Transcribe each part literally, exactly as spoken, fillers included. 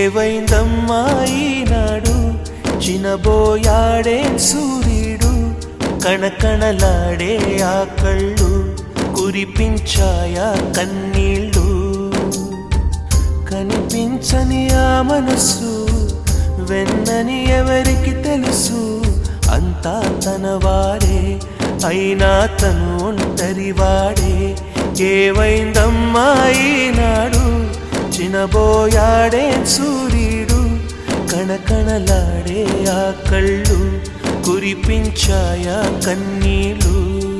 ఏవైందమ్మా ఈనాడు చినబోయాడే సూర్యుడు కణకణలాడే ఆ కళ్ళు కురిపించాయా కన్నీళ్ళు కనిపించని ఆ మనసు వెన్నని ఎవరికి తెలుసు అంతా తన వాడే అయినా తను ఒంటరి వాడే ఏవైందమ్మా ఈనాడు చినబోయాడే సూర్యుడు కణకణలాడే ఆ కళ్ళు కురిపించాయా కన్నీళ్ళు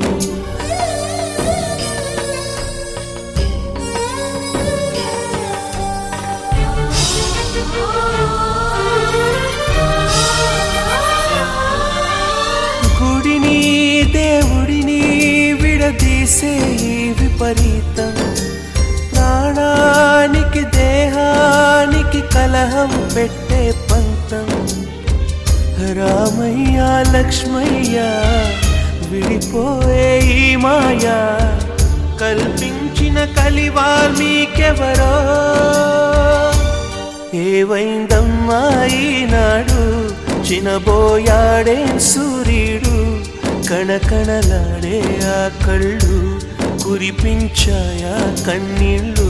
గుడిని దేవుడిని విడదీసే విపరీతం ప్రాణానికి దేహానికి కలహం పెట్టే పంతం రామయ్య లక్ష్మయ్య విడిపోయే ఈ మాయా కల్పించిన కలివాల్మీకెవరో ఏవైందమ్మా ఈనాడు చినబోయాడే సూర్యుడు కణకణలాడే ఆ కళ్ళు కురిపించాయా కన్నీళ్ళు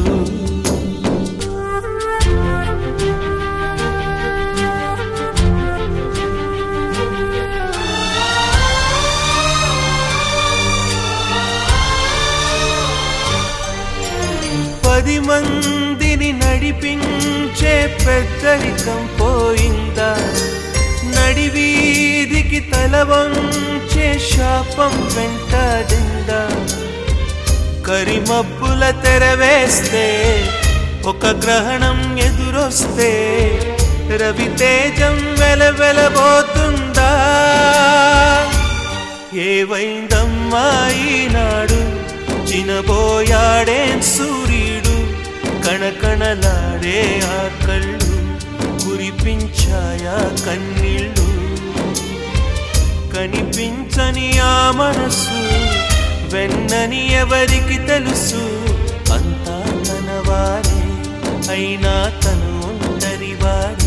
పది మందిని నడిపించే పెద్దరికం పోయిందా నడివీధికి తల వంచే శాపం వెంటాడిందా కరిమబ్బుల తెరవేస్తే ఒక గ్రహణం ఎదురొస్తే రవితేజం వెలవెలబోతుందా ఏవైందమ్మా ఈనాడు చినబోయాడే సూర్యుడు కణకణలాడే ఆ కళ్ళు కురిపించాయా కన్నీళ్ళు కనిపించని ఆ మనసు వెన్నని ఎవరికి తెలుసు అంతా తన వారే అయినా తను ఒంటరి వారే